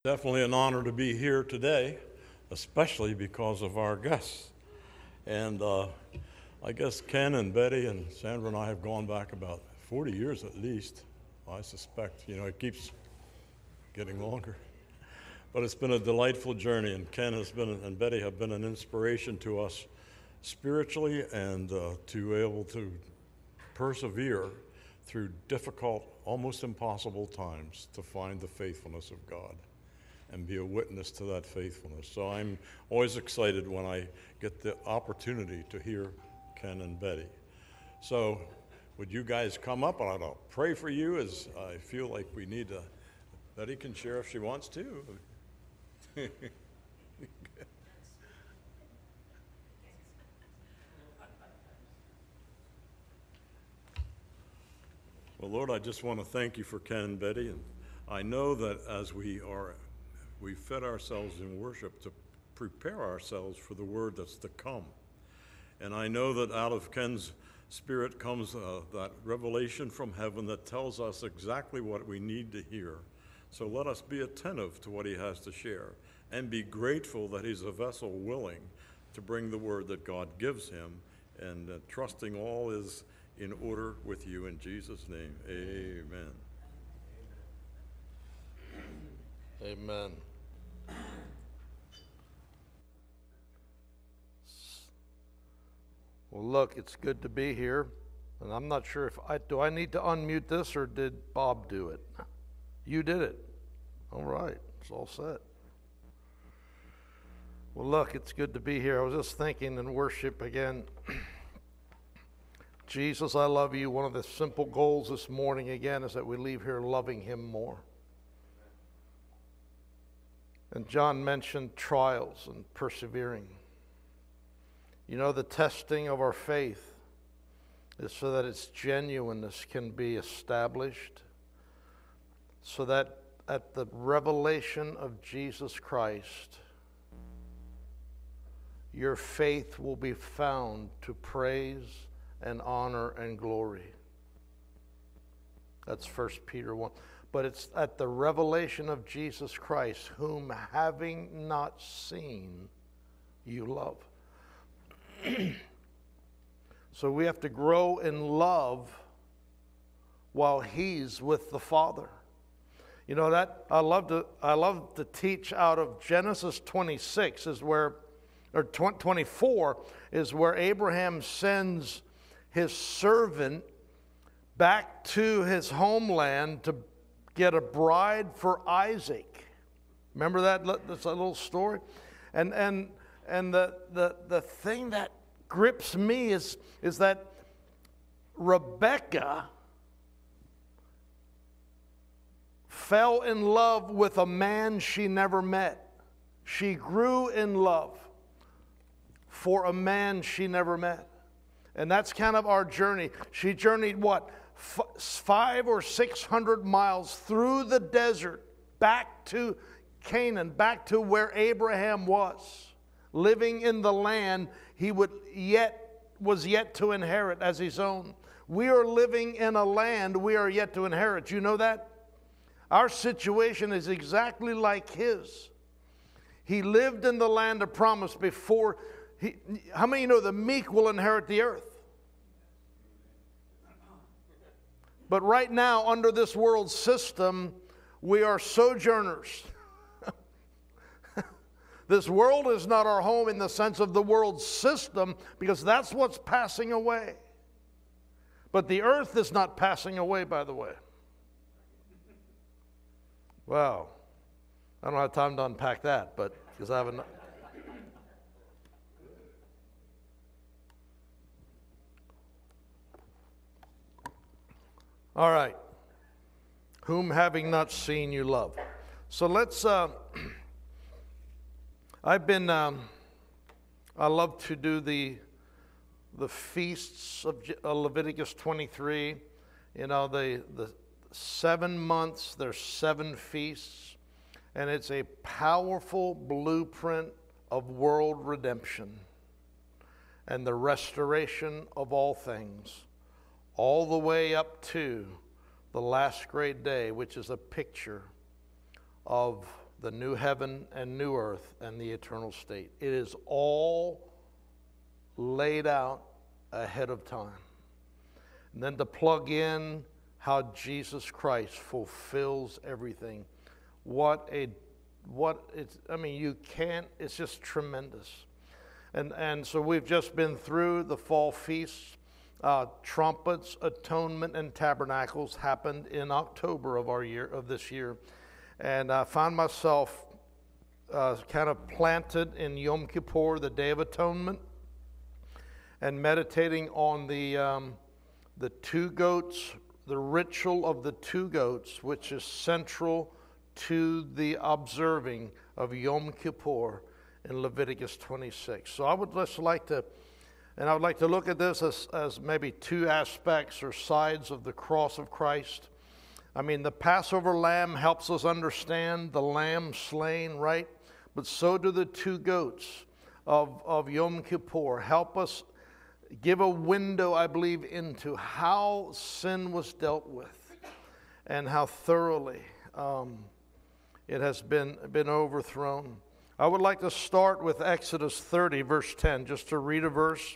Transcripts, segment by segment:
Definitely an honor to be here today, especially because of our guests. And I guess Ken and Betty and Sandra and I have gone back about 40 years at least. I suspect, it keeps getting longer. But it's been a delightful journey, and Ken has been and Betty have been an inspiration to us spiritually and to be able to persevere through difficult, almost impossible times to find the faithfulness of God and be a witness to that faithfulness. So I'm always excited when I get the opportunity to hear Ken and Betty. So would you guys come up, and I'll pray for you, as I feel like we need to. Betty can share if she wants to. Well, Lord, I just want to thank you for Ken and Betty, and I know that as we fed ourselves in worship to prepare ourselves for the word that's to come. And I know that out of Ken's spirit comes that revelation from heaven that tells us exactly what we need to hear. So let us be attentive to what he has to share and be grateful that he's a vessel willing to bring the word that God gives him, and trusting all is in order with you in Jesus' name. Amen. Amen. Well, look, it's good to be here, and I'm not sure if do I need to unmute this, or did Bob do it? You did it. All right, it's all set. Well, look, it's good to be here. I was just thinking in worship again. Jesus, I love you. One of the simple goals this morning again is that we leave here loving him more. And John mentioned trials and persevering. You know, the testing of our faith is so that its genuineness can be established, so that at the revelation of Jesus Christ, your faith will be found to praise and honor and glory. That's 1 Peter 1. But it's at the revelation of Jesus Christ, whom having not seen, you love. So we have to grow in love while he's with the Father. You know, that I love to teach out of Genesis 26 is where, or 24 is where Abraham sends his servant back to his homeland to get a bride for Isaac. Remember that? That's a little story. And the thing that grips me is that Rebekah fell in love with a man she never met. She grew in love for a man she never met. And that's kind of our journey. She journeyed, 500 or 600 miles through the desert back to Canaan, back to where Abraham was, living in the land he was yet to inherit as his own. We are living in a land we are yet to inherit. You know that? Our situation is exactly like his. He lived in the land of promise before. How many of you know the meek will inherit the earth? But right now, under this world system, we are sojourners. This world is not our home in the sense of the world system, because that's what's passing away. But the earth is not passing away, by the way. Well, I don't have time to unpack that, but because I haven't. All right. Whom having not seen you love. So let's, I love to do the feasts of Leviticus 23. You know, the 7 months, there's 7 feasts. And it's a powerful blueprint of world redemption and the restoration of all things, all the way up to the last great day, which is a picture of the new heaven and new earth, and the eternal state. It is all laid out ahead of time. And then to plug in how Jesus Christ fulfills everything. It's just tremendous. And so we've just been through the fall feasts. Trumpets, atonement, and tabernacles happened in October of this year. And I found myself kind of planted in Yom Kippur, the Day of Atonement, and meditating on the two goats, the ritual of the two goats, which is central to the observing of Yom Kippur in Leviticus 26. So I would like to look at this as maybe two aspects or sides of the cross of Christ. I mean, the Passover lamb helps us understand the lamb slain, right? But so do the two goats of Yom Kippur. Help us give a window, I believe, into how sin was dealt with and how thoroughly it has been overthrown. I would like to start with Exodus 30, verse 10, just to read a verse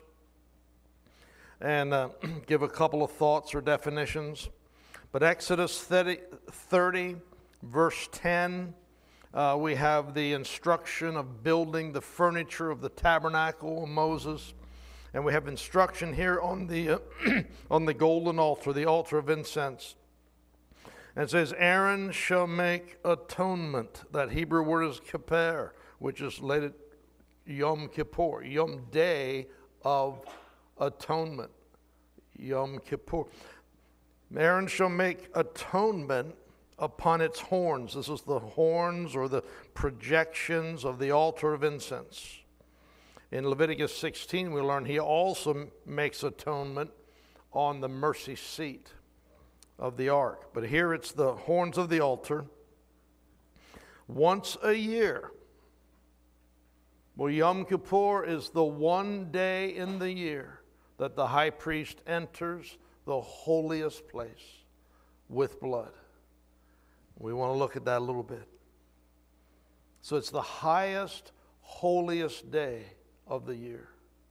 and give a couple of thoughts or definitions. But Exodus 30, verse 10, we have the instruction of building the furniture of the tabernacle of Moses. And we have instruction here on the on the golden altar, the altar of incense. And it says, Aaron shall make atonement. That Hebrew word is kippur, which is related Yom Kippur, Yom Day of Atonement, Yom Kippur. Aaron shall make atonement upon its horns. This is the horns or the projections of the altar of incense. In Leviticus 16, we learn he also makes atonement on the mercy seat of the ark. But here it's the horns of the altar. Once a year. Well, Yom Kippur is the one day in the year that the high priest enters the holiest place with blood. We want to look at that a little bit. So it's the highest, holiest day of the year.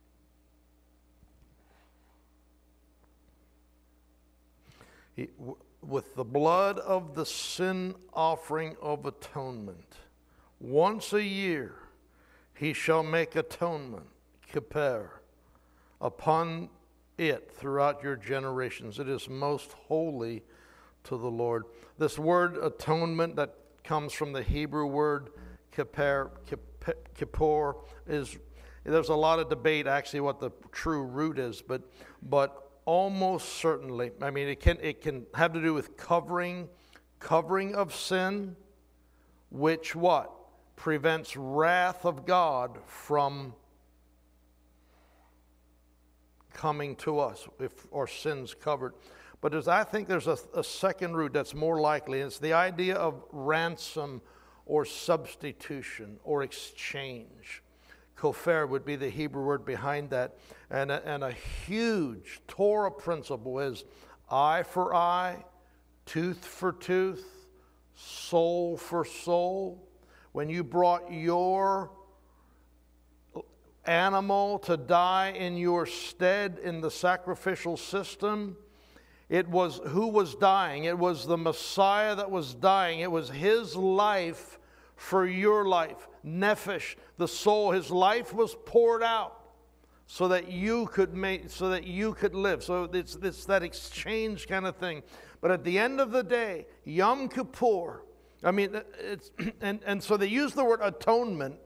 With the blood of the sin offering of atonement, once a year he shall make atonement, kippur, upon it throughout your generations. It is most holy to the Lord. This word atonement that comes from the Hebrew word kippur is, there's a lot of debate actually what the true root is, but almost certainly, I mean, it can have to do with covering of sin, which what? Prevents wrath of God from coming to us if our sin's covered. But I think there's a second root that's more likely, and it's the idea of ransom or substitution or exchange. Kofar would be the Hebrew word behind that. And a huge Torah principle is eye for eye, tooth for tooth, soul for soul. When you brought your animal to die in your stead in the sacrificial system, it was who was dying? It was the Messiah that was dying. It was his life for your life. Nephesh, the soul, his life was poured out so that you could live. So it's that exchange kind of thing. But at the end of the day, Yom Kippur, I mean, and so they use the word atonement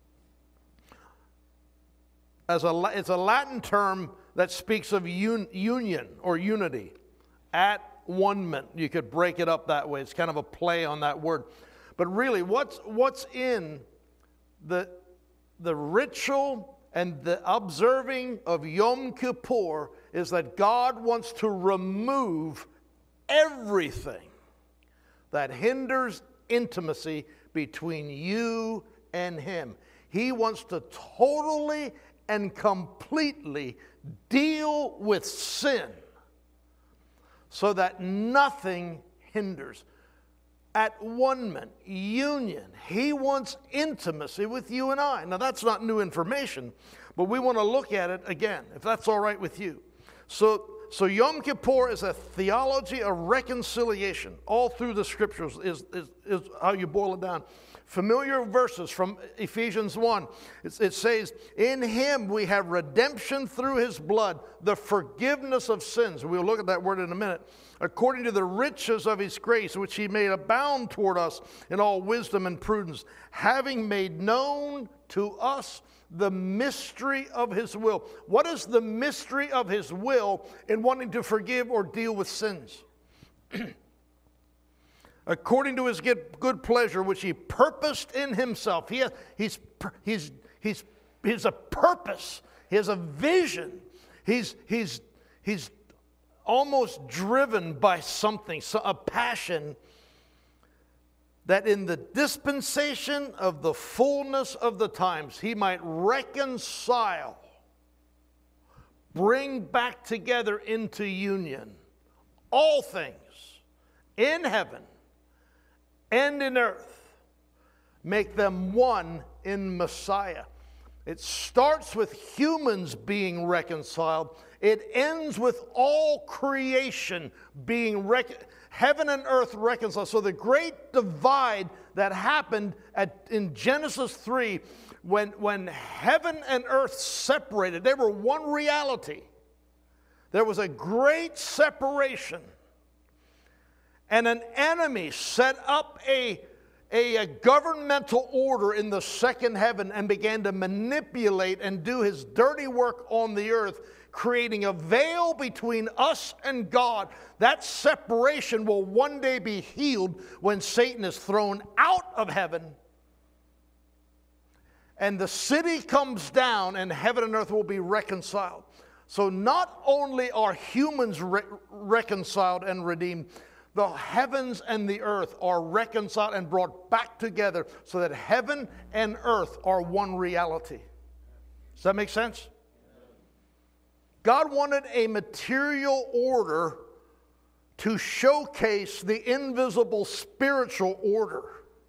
it's a Latin term that speaks of union or unity, at one-ment. You could break it up that way. It's kind of a play on that word. But really, what's in the ritual and the observing of Yom Kippur is that God wants to remove everything that hinders intimacy between you and him. He wants to totally and completely deal with sin so that nothing hinders. at one-ment, union. He wants intimacy with you and I. Now, that's not new information, but we want to look at it again, if that's all right with you. So Yom Kippur is a theology of reconciliation. All through the scriptures is how you boil it down. Familiar verses from Ephesians 1. It says, in him we have redemption through his blood, the forgiveness of sins. We'll look at that word in a minute. According to the riches of his grace, which he made abound toward us in all wisdom and prudence, having made known to us the mystery of his will. What is the mystery of his will in wanting to forgive or deal with sins? According to his good pleasure, which he purposed in himself. He's a purpose. He has a vision. He's almost driven by something, a passion, that in the dispensation of the fullness of the times, he might reconcile, bring back together into union all things in heaven and in earth, make them one in Messiah. It starts with humans being reconciled. It ends with all creation being heaven and earth reconciled. So the great divide that happened in Genesis 3, when heaven and earth separated, they were one reality. There was a great separation. And an enemy set up a governmental order in the second heaven and began to manipulate and do his dirty work on the earth, creating a veil between us and God. That separation will one day be healed when Satan is thrown out of heaven and the city comes down and heaven and earth will be reconciled. So not only are humans reconciled and redeemed, the heavens and the earth are reconciled and brought back together so that heaven and earth are one reality. Does that make sense? God wanted a material order to showcase the invisible spiritual order.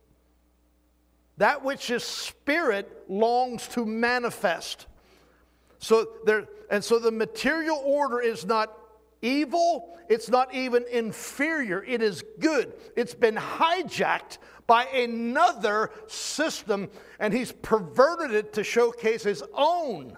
That which is spirit longs to manifest. So the material order is not evil, it's not even inferior, it is good. It's been hijacked by another system, and he's perverted it to showcase his own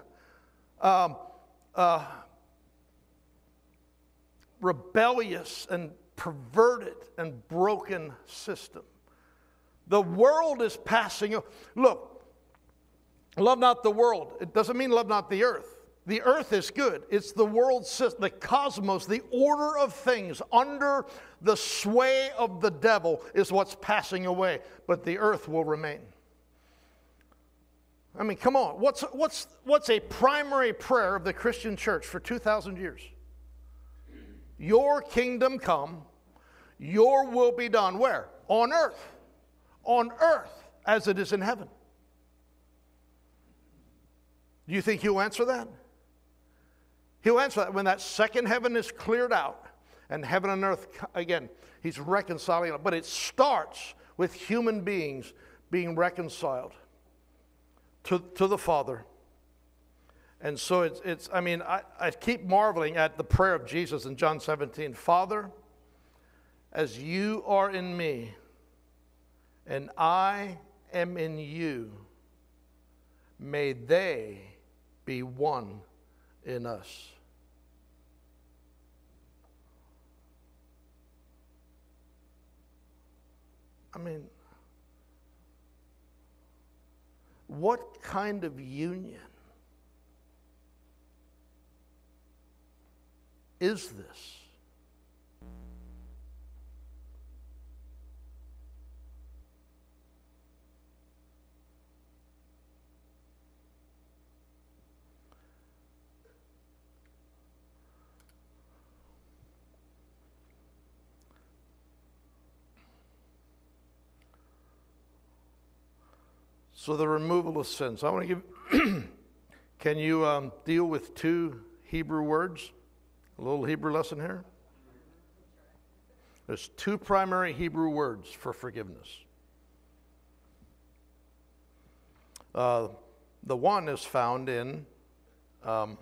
rebellious and perverted and broken system. The world is passing. Look, love not the world. It doesn't mean love not the earth. The earth is good. It's the world system, the cosmos, the order of things under the sway of the devil is what's passing away, but the earth will remain. I mean, come on. What's a primary prayer of the Christian church for 2,000 years? Your kingdom come, your will be done. Where? On earth. On earth as it is in heaven. Do you think he'll answer that? He'll answer that when that second heaven is cleared out and heaven and earth, again, he's reconciling it. But it starts with human beings being reconciled to the Father. And so I keep marveling at the prayer of Jesus in John 17. Father, as you are in me and I am in you, may they be one in us. I mean, what kind of union is this? So the removal of sins. I want to give, can you deal with 2 Hebrew words? A little Hebrew lesson here. There's two primary Hebrew words for forgiveness. The one is found in, the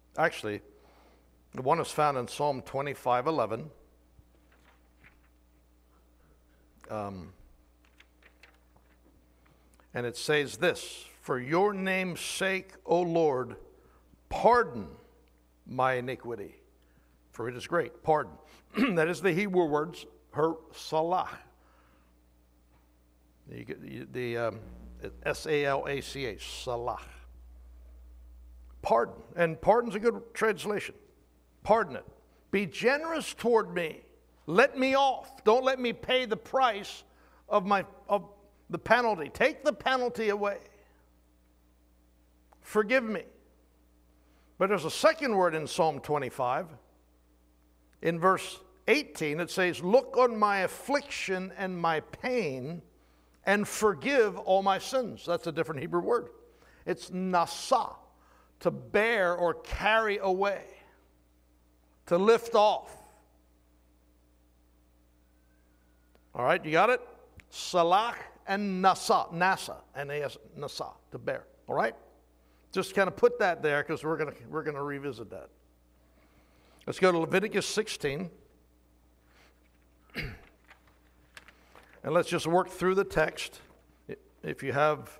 one is found in Psalm 25:11. And it says this: "For your name's sake, O Lord, pardon my iniquity, for it is great." Pardon. That is the Hebrew words, her salah. You get the S-A-L-A-C-H, salah. Pardon. And pardon's a good translation. Pardon it. Be generous toward me. Let me off. Don't let me pay the price of the penalty. Take the penalty away. Forgive me. But there's a second word in Psalm 25. In verse 18, it says, "Look on my affliction and my pain and forgive all my sins." That's a different Hebrew word. It's nasa, to bear or carry away, to lift off. All right, you got it? Salah and nasa, N-A-S, nasa, to bear. All right? Just kind of put that there because we're gonna revisit that. Let's go to Leviticus 16. And let's just work through the text. If you have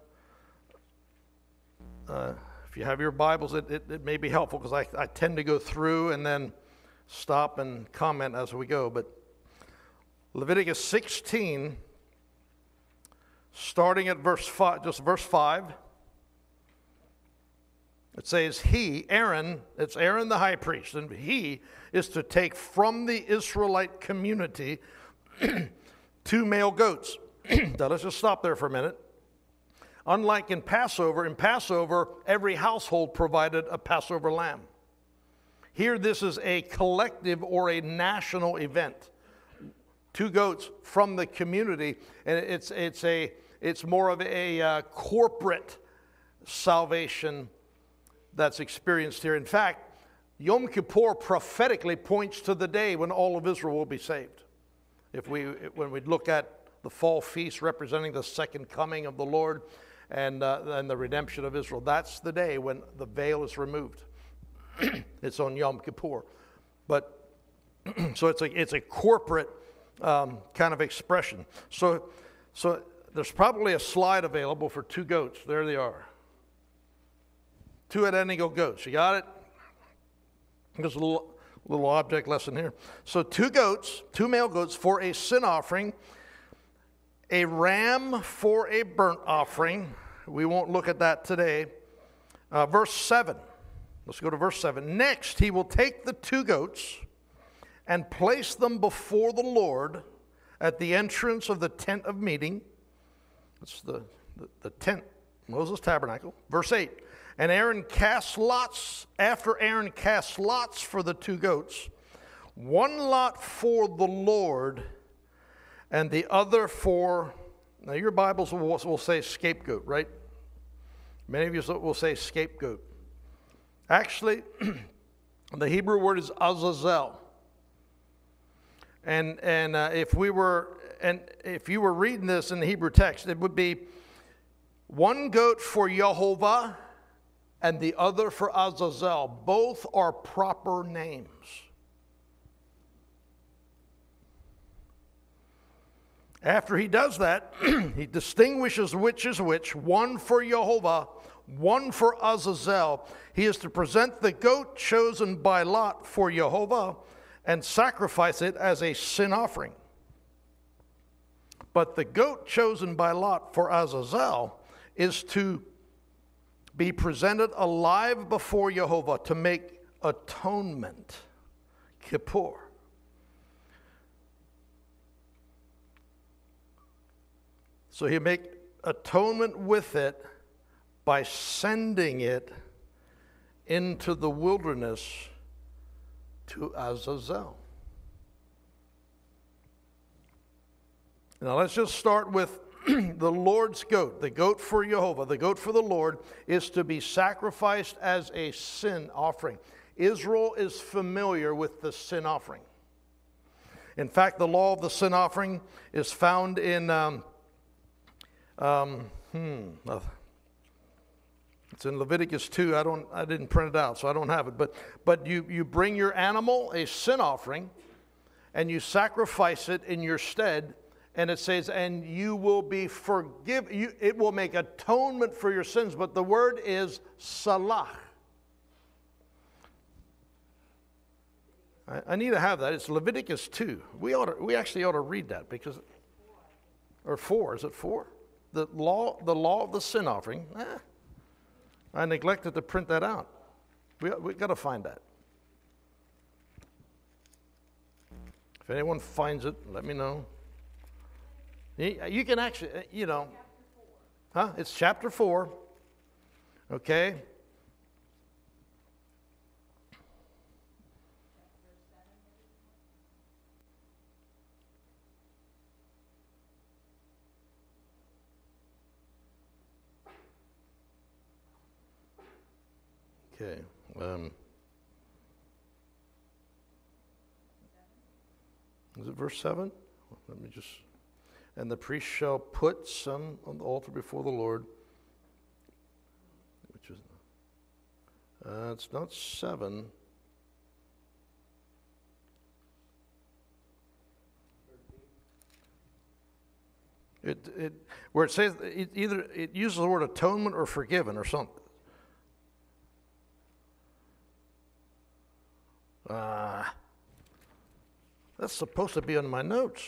your Bibles, it may be helpful because I tend to go through and then stop and comment as we go. But Leviticus 16, starting at verse 5, just verse 5, it says, it's Aaron the high priest, and he is to take from the Israelite community 2 male goats. Now let's just stop there for a minute. Unlike in Passover, every household provided a Passover lamb. Here, this is a collective or a national event. 2 goats from the community, and it's more of a corporate salvation that's experienced here. In fact, Yom Kippur prophetically points to the day when all of Israel will be saved. When we look at the fall feast representing the second coming of the Lord and the redemption of Israel, that's the day when the veil is removed. It's on Yom Kippur, but so it's a corporate kind of expression. So there's probably a slide available for 2 goats. There they are. 2 identical goats. You got it? There's a little object lesson here. So 2 goats, 2 male goats for a sin offering, a ram for a burnt offering. We won't look at that today. Verse 7. Let's go to verse 7. Next, he will take the 2 goats and place them before the Lord at the entrance of the tent of meeting. That's the tent, Moses' tabernacle. Verse 8. And Aaron casts lots, after Aaron casts lots for the 2 goats, 1 lot for the Lord and the other for, now your Bibles will say scapegoat, right? Many of you will say scapegoat. Actually, the Hebrew word is azazel. And if you were reading this in the Hebrew text, it would be 1 goat for Yehovah and the other for Azazel. Both are proper names. After he does that, he distinguishes which is which, 1 for Yehovah, 1 for Azazel. He is to present the goat chosen by lot for Yehovah and sacrifice it as a sin offering. But the goat chosen by lot for Azazel is to be presented alive before Yehovah to make atonement, Kippur. So he'll make atonement with it by sending it into the wilderness to Azazel. Now let's just start with the Lord's goat, the goat for Yehovah, the goat for the Lord, is to be sacrificed as a sin offering. Israel is familiar with the sin offering. In fact, the law of the sin offering is found in, it's in Leviticus 2. I didn't print it out, so I don't have it. But you bring your animal, a sin offering, and you sacrifice it in your stead. And it says, and you will be forgiven. It will make atonement for your sins. But the word is salah. I need to have that. It's Leviticus 2. We actually ought to read that because, or 4. Is it 4? The law of the sin offering. I neglected to print that out. We got to find that. If anyone finds it, let me know. You can actually, It's chapter 4. Okay. Okay. Is it verse 7? Let me just... And the priest shall put some on the altar before the Lord. Which is, it's not 7. Where it says it uses the word atonement or forgiven or something. That's supposed to be on my notes.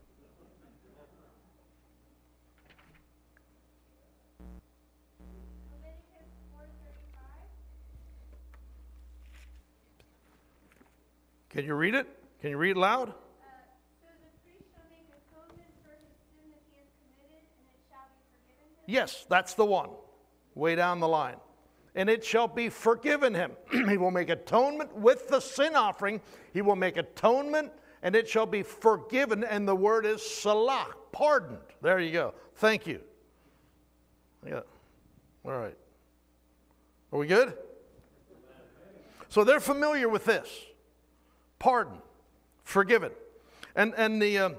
Can you read it? Can you read it loud? So the priest shall make atonement for his sin that he has committed, and it shall be forgiven him? Yes, that's the one. Way down the line. And it shall be forgiven him. He will make atonement with the sin offering. He will make atonement, and it shall be forgiven. And the word is salah, pardoned. There you go. Thank you. Yeah. All right. Are we good? So they're familiar with this. Pardon, forgiven, and the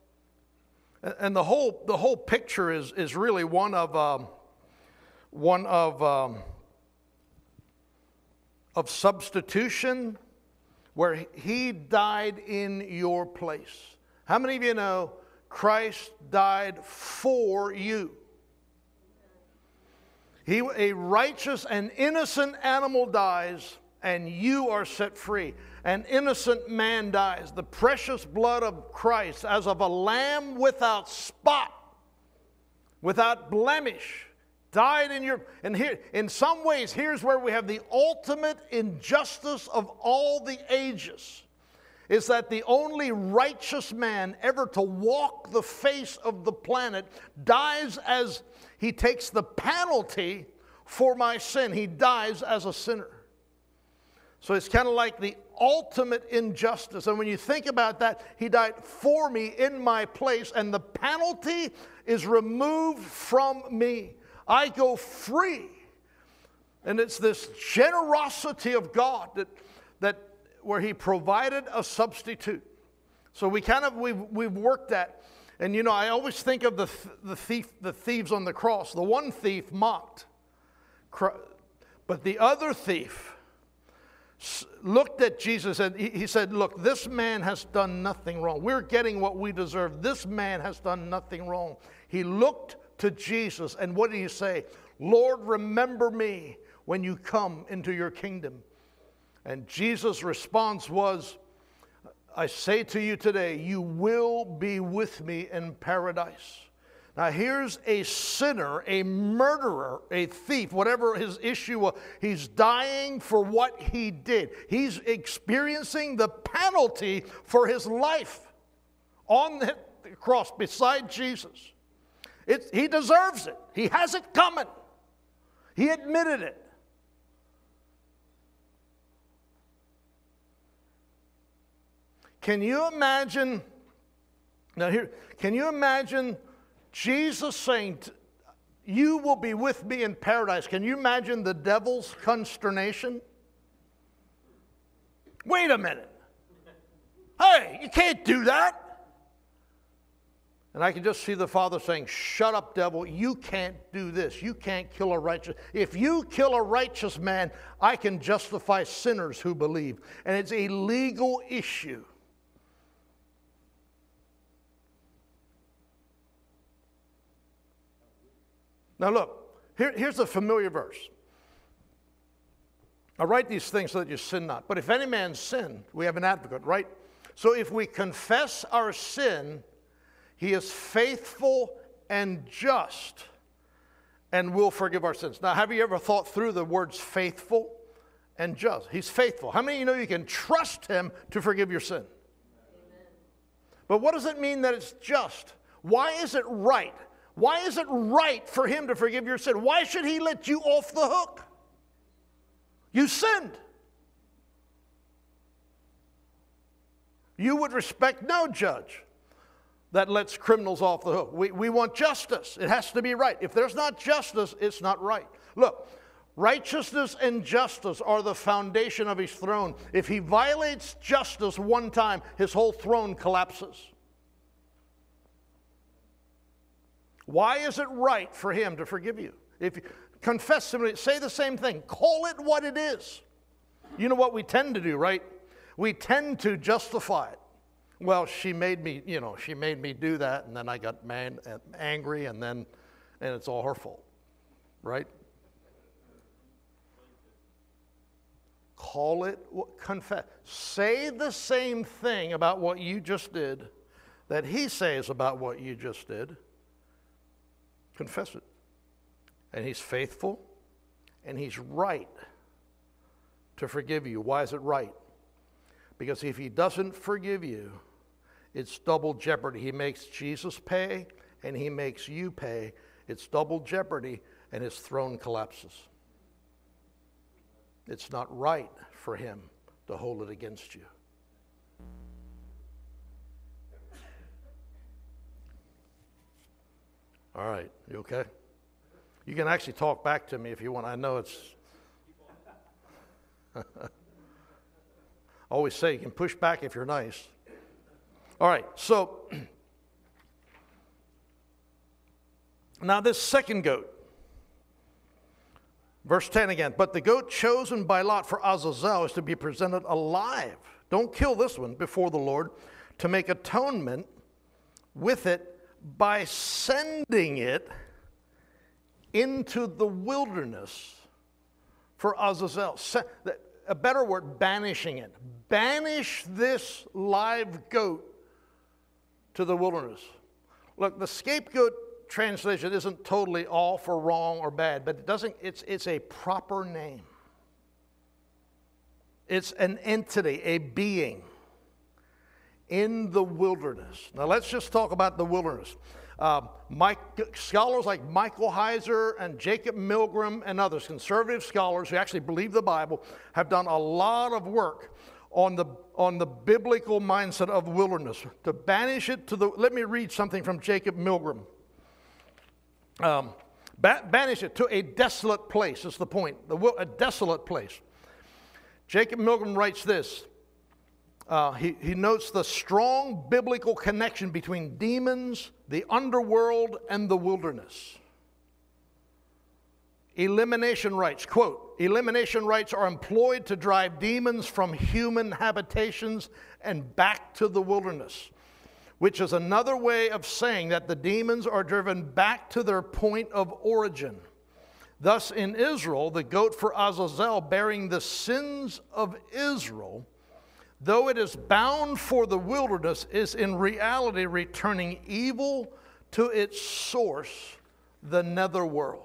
whole picture is really one of substitution, where he died in your place. How many of you know Christ died for you? A righteous and innocent animal dies, and you are set free. An innocent man dies. The precious blood of Christ, as of a lamb without spot, without blemish, died in your... And here, in some ways, here's where we have the ultimate injustice of all the ages, is that the only righteous man ever to walk the face of the planet dies as he takes the penalty for my sin. He dies as a sinner. So it's kind of like the ultimate injustice. And when you think about that, he died for me in my place, and the penalty is removed from me. I go free. And it's this generosity of God that where he provided a substitute. So we've worked that. And I always think of the thieves on the cross. The one thief mocked, but the other thief looked at Jesus and he said, look, this man has done nothing wrong. We're getting what we deserve. This man has done nothing wrong. He looked to Jesus, and what did he say? Lord, remember me when you come into your kingdom. And Jesus' response was, I say to you today, you will be with me in paradise. Now here's a sinner, a murderer, a thief, whatever his issue was. He's dying for what he did. He's experiencing the penalty for his life on the cross beside Jesus. He deserves it. He has it coming. He admitted it. Can you imagine, can you imagine Jesus saying, you will be with me in paradise? Can you imagine the devil's consternation? Wait a minute. Hey, you can't do that. And I can just see the Father saying, shut up, devil. You can't do this. You can't kill a righteous. If you kill a righteous man, I can justify sinners who believe. And it's a legal issue. Now look, here's a familiar verse. I write these things so that you sin not. But if any man sin, we have an advocate, right? So if we confess our sin, he is faithful and just and will forgive our sins. Now, have you ever thought through the words faithful and just? He's faithful. How many of you know you can trust him to forgive your sin? Amen. But what does it mean that it's just? Why is it right? Why is it right for him to forgive your sin? Why should he let you off the hook? You sinned. You would respect no judge that lets criminals off the hook. We want justice. It has to be right. If there's not justice, it's not right. Look, righteousness and justice are the foundation of his throne. If he violates justice one time, his whole throne collapses. Why is it right for him to forgive you? If you confess somebody, say the same thing. Call it what it is. You know what we tend to do, right? We tend to justify it. Well, she made me do that, and then I got angry, and it's all her fault, right? Call it, confess. Say the same thing about what you just did that he says about what you just did. Confess it. And he's faithful, and he's right to forgive you. Why is it right? Because if he doesn't forgive you, it's double jeopardy. He makes Jesus pay, and he makes you pay. It's double jeopardy, and his throne collapses. It's not right for him to hold it against you. All right, you okay? You can actually talk back to me if you want. I know it's... Always say you can push back if you're nice. All right, so now this second goat. Verse 10 again. But the goat chosen by Lot for Azazel is to be presented alive. Don't kill this one before the Lord, to make atonement with it by sending it into the wilderness for Azazel. A better word, banishing it. Banish this live goat to the wilderness. Look, the scapegoat translation isn't totally all for wrong or bad, but it's a proper name. It's an entity, a being in the wilderness. Now let's just talk about the wilderness. Scholars like Michael Heiser and Jacob Milgram and others, conservative scholars who actually believe the Bible, have done a lot of work on the biblical mindset of wilderness. To banish it to the... Let me read something from Jacob Milgram. Banish it to a desolate place is the point. A desolate place. Jacob Milgram writes this. He notes the strong biblical connection between demons, the underworld, and the wilderness. Elimination rites, quote, elimination rites are employed to drive demons from human habitations and back to the wilderness, which is another way of saying that the demons are driven back to their point of origin. Thus, in Israel, the goat for Azazel bearing the sins of Israel, though it is bound for the wilderness, is in reality returning evil to its source, the netherworld.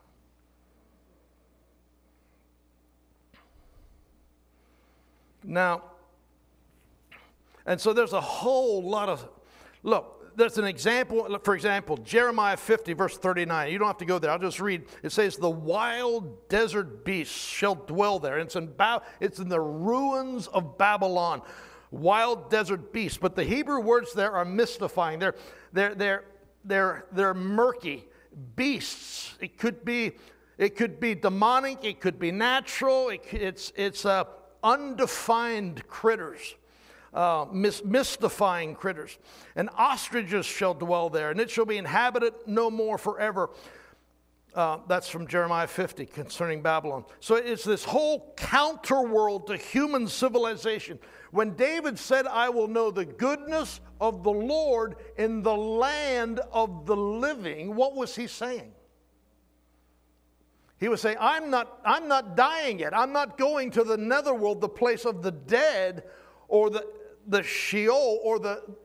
Now, and so there's a whole lot of, look, there's an example, for example, Jeremiah 50, verse 39. You don't have to go there. I'll just read. It says, the wild desert beasts shall dwell there. And it's in the ruins of Babylon. Wild desert beasts. But the Hebrew words there are mystifying. They're murky. Beasts. It could be demonic. It could be natural. It's undefined critters. mystifying critters. And ostriches shall dwell there, and it shall be inhabited no more forever. That's from Jeremiah 50 concerning Babylon. So it's this whole counter world to human civilization. When David said, I will know the goodness of the Lord in the land of the living, what was he saying? He was saying, I'm not dying yet. I'm not going to the netherworld, the place of the dead, or the Sheol, or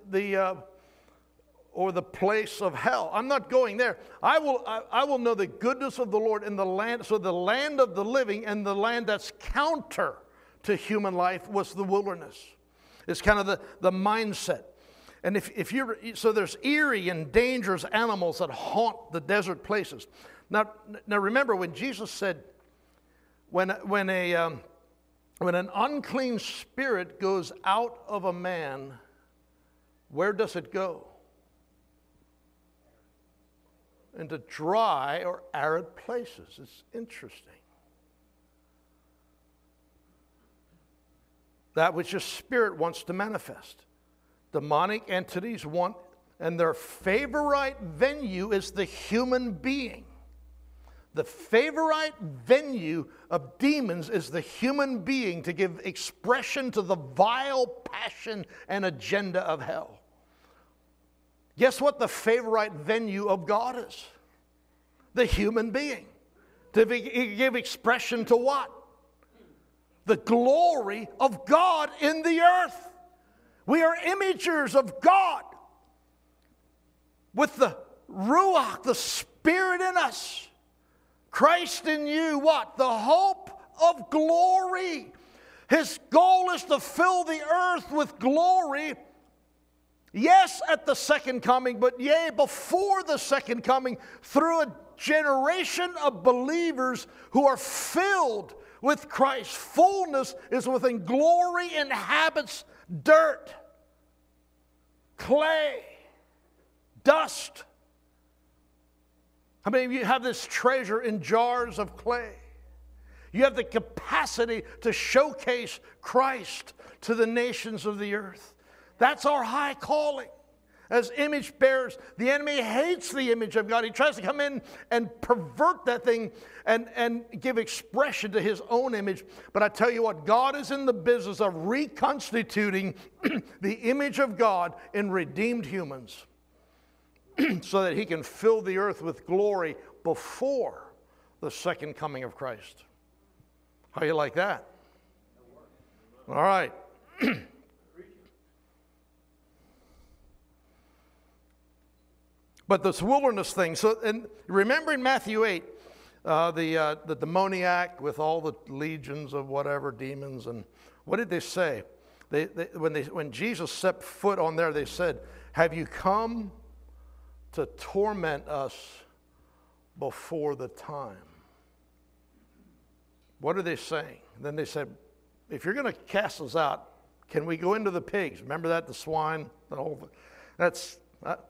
the place of hell. I'm not going there. I will know the goodness of the Lord in the land. So the land of the living and the land that's counter to human life was the wilderness. It's kind of the mindset. And so there's eerie and dangerous animals that haunt the desert places. Now remember when Jesus said, when an unclean spirit goes out of a man, where does it go? Into dry or arid places. It's interesting. That which a spirit wants to manifest. Demonic entities want, and their favorite venue is the human being. The favorite venue of demons is the human being to give expression to the vile passion and agenda of hell. Guess what the favorite venue of God is? The human being. To give expression to what? The glory of God in the earth. We are imagers of God. With the Ruach, the Spirit in us. Christ in you, what? The hope of glory. His goal is to fill the earth with glory. Yes, at the second coming, but yea, before the second coming, through a generation of believers who are filled with Christ. Fullness is within glory, inhabits dirt, clay, dust. How many of you have this treasure in jars of clay? You have the capacity to showcase Christ to the nations of the earth. That's our high calling. As image bearers, the enemy hates the image of God. He tries to come in and pervert that thing and give expression to his own image. But I tell you what, God is in the business of reconstituting the image of God in redeemed humans so that he can fill the earth with glory before the second coming of Christ. How you like that? All right. But this wilderness thing, so and remember in Matthew 8, the demoniac with all the legions of whatever demons, and what did they say? When Jesus stepped foot on there, they said, "Have you come to torment us before the time?" What are they saying? Then they said, "If you're going to cast us out, can we go into the pigs?" Remember that, the swine, the whole. That's.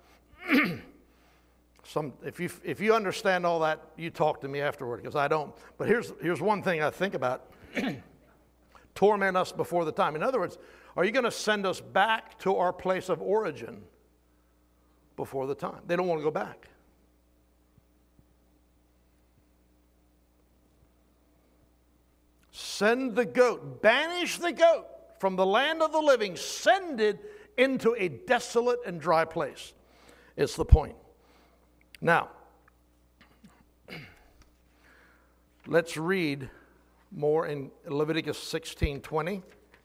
If you understand all that, you talk to me afterward, because I don't. But here's one thing I think about. Torment us before the time. In other words, are you going to send us back to our place of origin before the time? They don't want to go back. Send the goat, banish the goat from the land of the living, send it into a desolate and dry place. It's the point. Now, let's read more in Leviticus 16:20.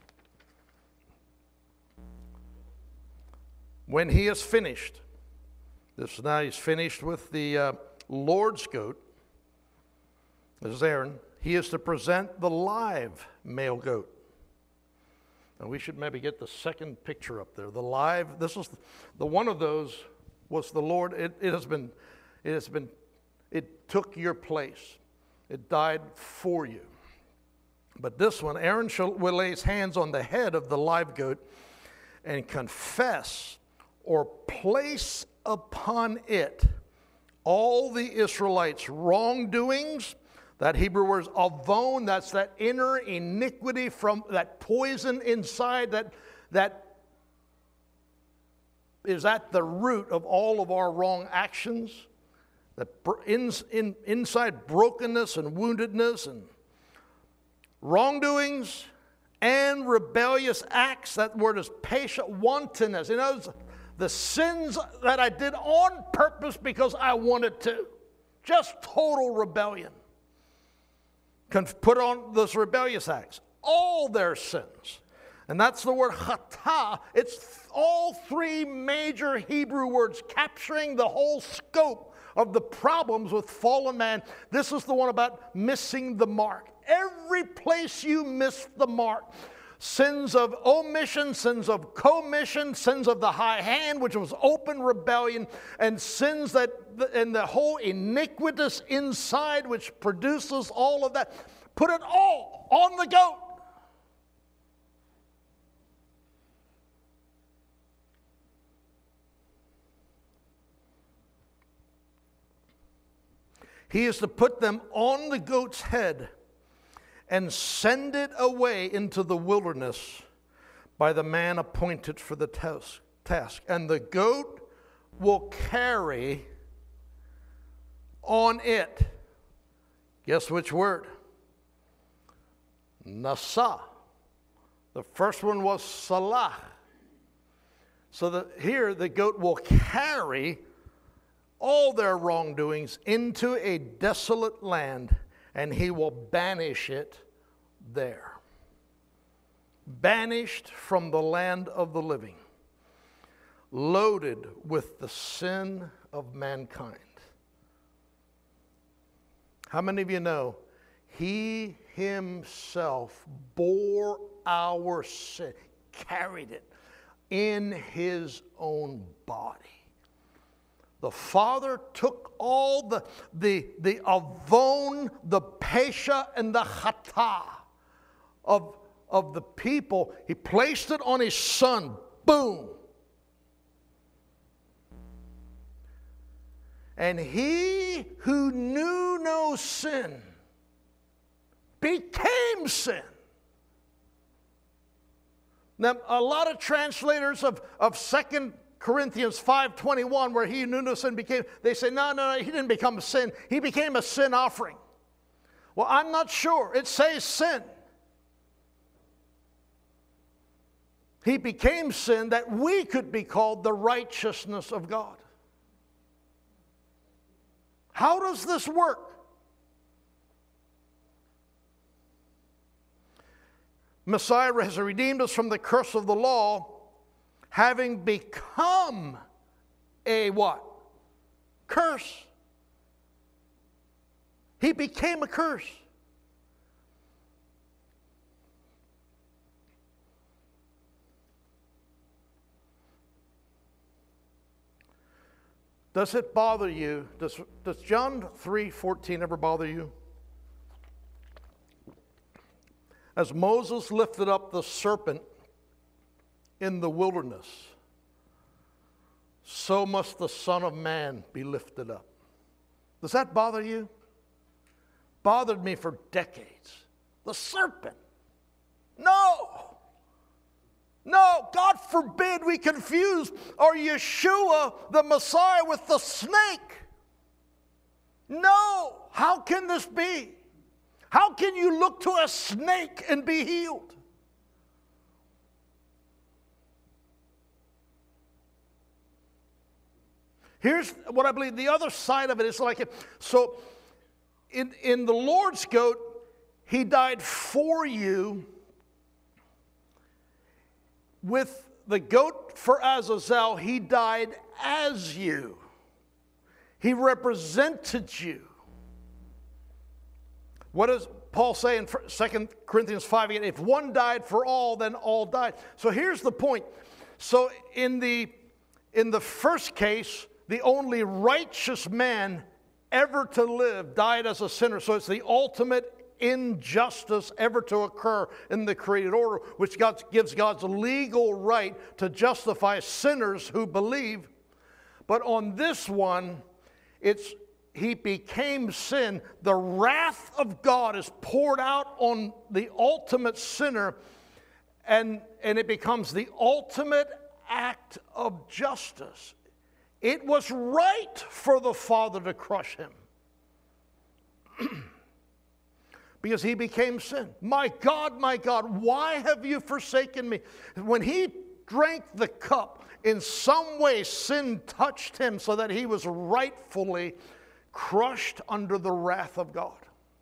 When he is finished, now he's finished with the Lord's goat. This is Aaron. He is to present the live male goat. And we should maybe get the second picture up there. The live. This is the one of those. Was the Lord, it took your place. It died for you. But this one, Aaron will lay his hands on the head of the live goat and confess or place upon it all the Israelites' wrongdoings. That Hebrew word is avon, that's that inner iniquity from that poison inside, that is at the root of all of our wrong actions, the inside brokenness and woundedness and wrongdoings and rebellious acts. That word is patient wantonness. You know, the sins that I did on purpose because I wanted to. Just total rebellion. Can put on those rebellious acts. All their sins. And that's the word chata. It's all three major Hebrew words capturing the whole scope of the problems with fallen man. This is the one about missing the mark. Every place you miss the mark. Sins of omission, sins of commission, sins of the high hand, which was open rebellion, and sins and the whole iniquitous inside, which produces all of that. Put it all on the goat. He is to put them on the goat's head and send it away into the wilderness by the man appointed for the task. And the goat will carry on it. Guess which word? Nasa. The first one was salah. So here the goat will carry all their wrongdoings into a desolate land, and he will banish it there. Banished from the land of the living, loaded with the sin of mankind. How many of you know he himself bore our sin, carried it in his own body? The Father took all the avon, the pesha, and the chata of the people. He placed it on his Son. Boom. And he who knew no sin became sin. Now, a lot of translators of 2 Corinthians 5:21, where he who knew no sin became, they say, no, he didn't become a sin. He became a sin offering. Well, I'm not sure. It says sin. He became sin that we could be called the righteousness of God. How does this work? Messiah has redeemed us from the curse of the law, having become a what? Curse. He became a curse. Does it bother you? Does John 3:14 ever bother you? As Moses lifted up the serpent in the wilderness, so must the Son of Man be lifted up. Does that bother you? Bothered me for decades. The serpent. No, God forbid we confuse our Yeshua, the Messiah, with the snake. No, how can this be? How can you look to a snake and be healed? Here's what I believe. The other side of it is like it. So in the Lord's goat, he died for you. With the goat for Azazel, he died as you. He represented you. What does Paul say in 2 Corinthians 5:8? If one died for all, then all died. So here's the point. So in the first case, the only righteous man ever to live died as a sinner. So it's the ultimate injustice ever to occur in the created order, which gives God's legal right to justify sinners who believe. But on this one, he became sin. The wrath of God is poured out on the ultimate sinner, and it becomes the ultimate act of justice. It was right for the Father to crush him because he became sin. My God, why have you forsaken me? When he drank the cup, in some way sin touched him so that he was rightfully crushed under the wrath of God.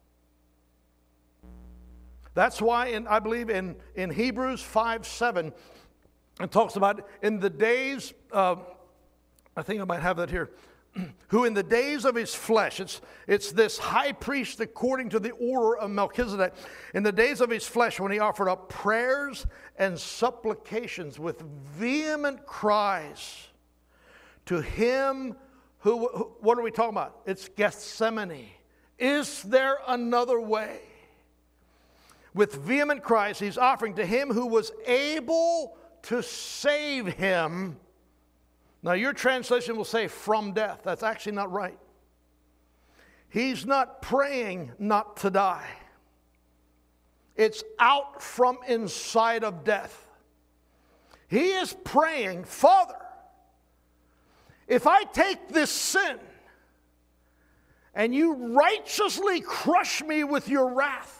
That's why I believe in Hebrews 5:7, it talks about in the days, I think I might have that here, who in the days of his flesh, it's this high priest according to the order of Melchizedek, in the days of his flesh when he offered up prayers and supplications with vehement cries to him who, what are we talking about? It's Gethsemane. Is there another way? With vehement cries, he's offering to him who was able to save him. Now, your translation will say from death. That's actually not right. He's not praying not to die. It's out from inside of death. He is praying, Father, if I take this sin and you righteously crush me with your wrath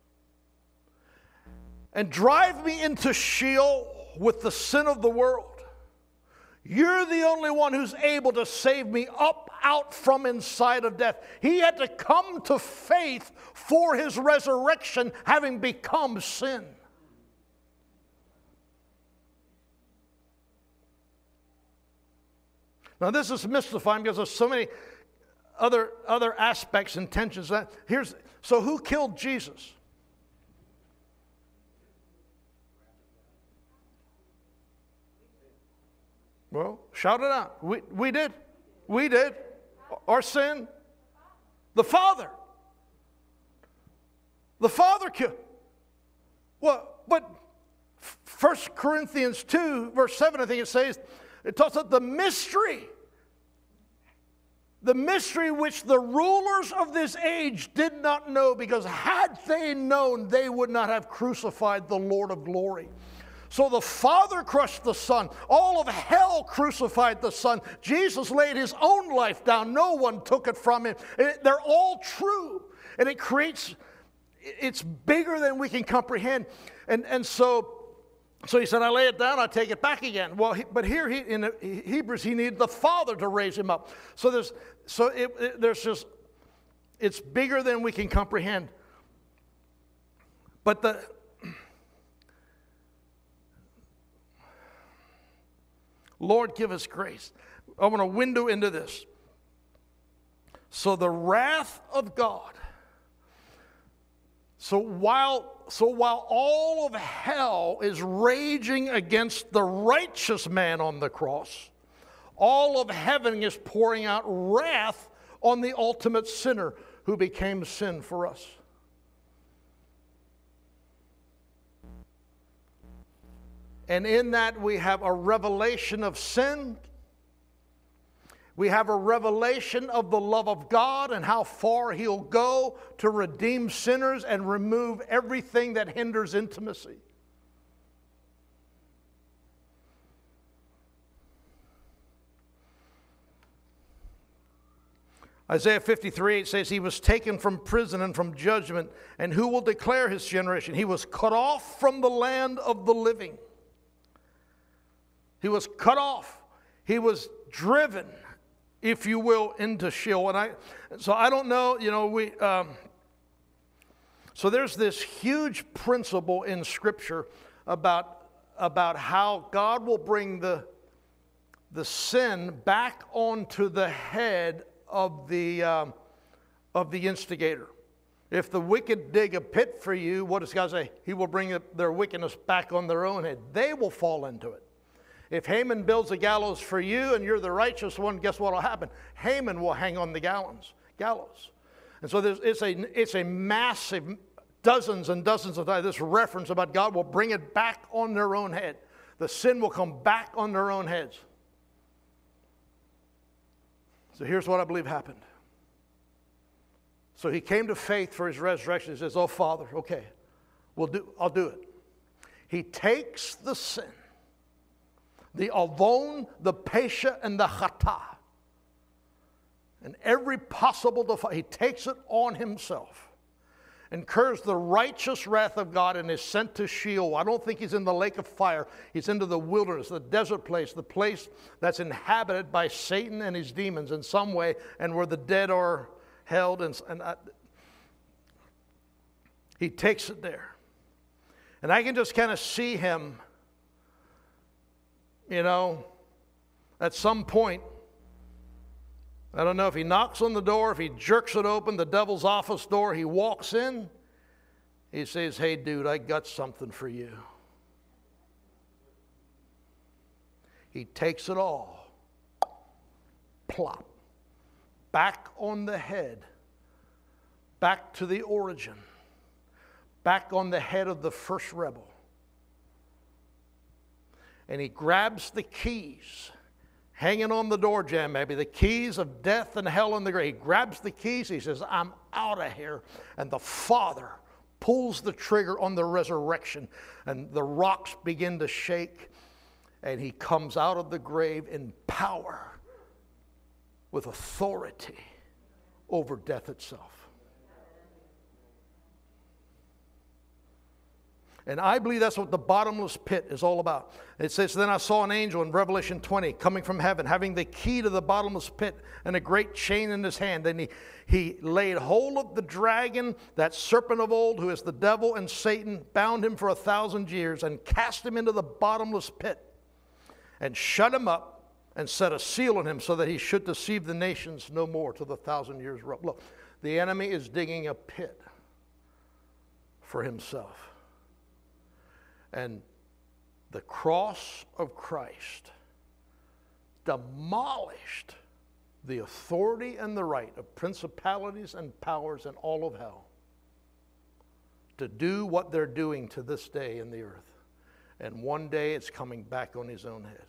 and drive me into Sheol with the sin of the world, you're the only one who's able to save me up out from inside of death. He had to come to faith for his resurrection, having become sin. Now this is mystifying because there's so many other aspects and tensions. So who killed Jesus? Well, shout it out. We did. We did. Our sin. The Father. The Father killed. Well, but 1 Corinthians 2, verse 7, I think it says, it talks about the mystery which the rulers of this age did not know, because had they known, they would not have crucified the Lord of glory. So the Father crushed the Son. All of hell crucified the Son. Jesus laid his own life down. No one took it from him. They're all true. And it's bigger than we can comprehend. And so he said, I lay it down, I take it back again. Well, but here in Hebrews, he needed the Father to raise him up. So there's just, it's bigger than we can comprehend. But Lord, give us grace. I want to window into this. So the wrath of God. So while all of hell is raging against the righteous man on the cross, all of heaven is pouring out wrath on the ultimate sinner who became sin for us. And in that we have a revelation of sin. We have a revelation of the love of God and how far he'll go to redeem sinners and remove everything that hinders intimacy. Isaiah 53, it says, he was taken from prison and from judgment, and who will declare his generation? He was cut off from the land of the living. He was cut off. He was driven, if you will, into Sheol. So I don't know, so there's this huge principle in Scripture about how God will bring the sin back onto the head of the instigator. If the wicked dig a pit for you, what does God say? He will bring their wickedness back on their own head. They will fall into it. If Haman builds a gallows for you and you're the righteous one, guess what will happen? Haman will hang on the gallows. And so it's a massive, dozens and dozens of times, this reference about God will bring it back on their own head. The sin will come back on their own heads. So here's what I believe happened. So he came to faith for his resurrection. He says, oh, Father, okay, I'll do it. He takes the sin, the avon, the pesha, and the chata, and every possible he takes it on himself, incurs the righteous wrath of God, and is sent to Sheol. I don't think he's in the lake of fire. He's into the wilderness, the desert place, the place that's inhabited by Satan and his demons in some way, and where the dead are held. He takes it there. And I can just kind of see him, at some point. I don't know if he knocks on the door, if he jerks it open, the devil's office door, he walks in, he says, "Hey, dude, I got something for you." He takes it all, plop, back on the head, back to the origin, back on the head of the first rebel. And he grabs the keys, hanging on the door jamb, maybe the keys of death and hell and the grave. He grabs the keys, he says, "I'm out of here." And the Father pulls the trigger on the resurrection, and the rocks begin to shake, and he comes out of the grave in power, with authority over death itself. And I believe that's what the bottomless pit is all about. It says, "Then I saw an angel in Revelation 20 coming from heaven, having the key to the bottomless pit and a great chain in his hand. And he laid hold of the dragon, that serpent of old, who is the devil and Satan, bound him for 1,000 years, and cast him into the bottomless pit, and shut him up, and set a seal on him, so that he should deceive the nations no more till the 1,000 years were up." Look, the enemy is digging a pit for himself. And the cross of Christ demolished the authority and the right of principalities and powers and all of hell to do what they're doing to this day in the earth. And one day it's coming back on his own head.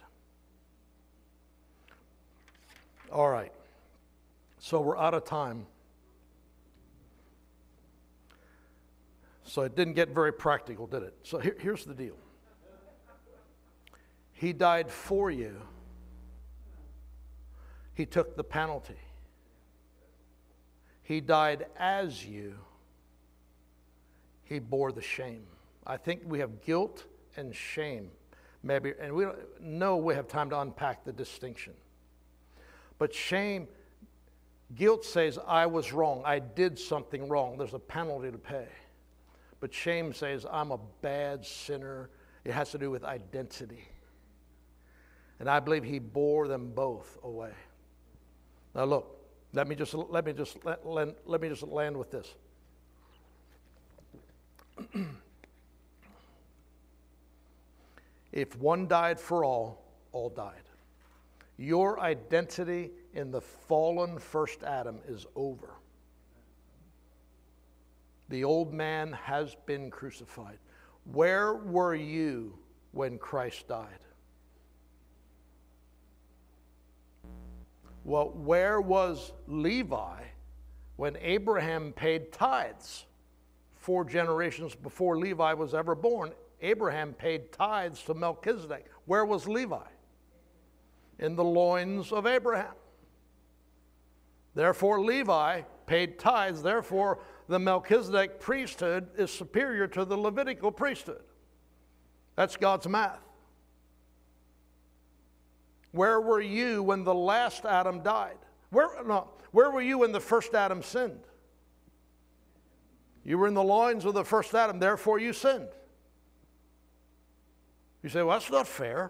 All right. So we're out of time. So it didn't get very practical, did it? So here's the deal. He died for you. He took the penalty. He died as you. He bore the shame. I think we have guilt and shame, maybe, and we don't know we have time to unpack the distinction. But shame, guilt says, "I was wrong. I did something wrong. There's a penalty to pay." But shame says, "I'm a bad sinner." It has to do with identity. And I believe he bore them both away. Now look, let me just land with this. If one died for all died. Your identity in the fallen first Adam is over. The old man has been crucified. Where were you when Christ died? Well, where was Levi when Abraham paid tithes? 4 generations before Levi was ever born, Abraham paid tithes to Melchizedek. Where was Levi? In the loins of Abraham. Therefore, Levi paid tithes. Therefore, the Melchizedek priesthood is superior to the Levitical priesthood. That's God's math. Where were you when the last Adam died? Where were you when the first Adam sinned? You were in the loins of the first Adam, therefore you sinned. You say, "Well, that's not fair."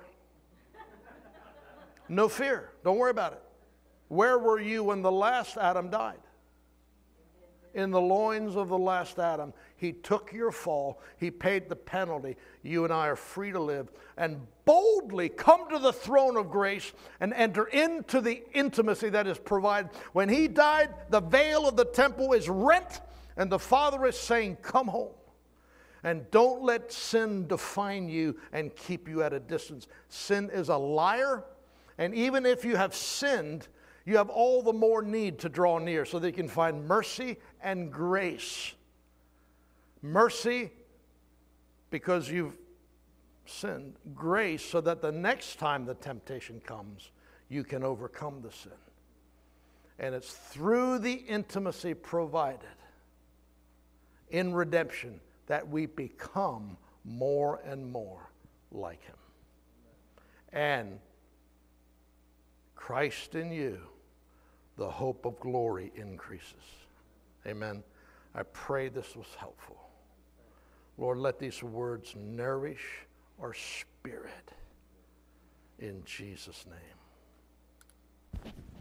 No fear. Don't worry about it. Where were you when the last Adam died? In the loins of the last Adam. He took your fall. He paid the penalty. You and I are free to live and boldly come to the throne of grace and enter into the intimacy that is provided. When he died, the veil of the temple is rent, and the Father is saying, "Come home." And don't let sin define you and keep you at a distance. Sin is a liar, and even if you have sinned, you have all the more need to draw near so that you can find mercy and grace. Mercy because you've sin, grace, so that the next time the temptation comes, you can overcome the sin. And it's through the intimacy provided in redemption that we become more and more like him. And Christ in you, the hope of glory increases. Amen. I pray this was helpful. Lord, let these words nourish our spirit in Jesus' name.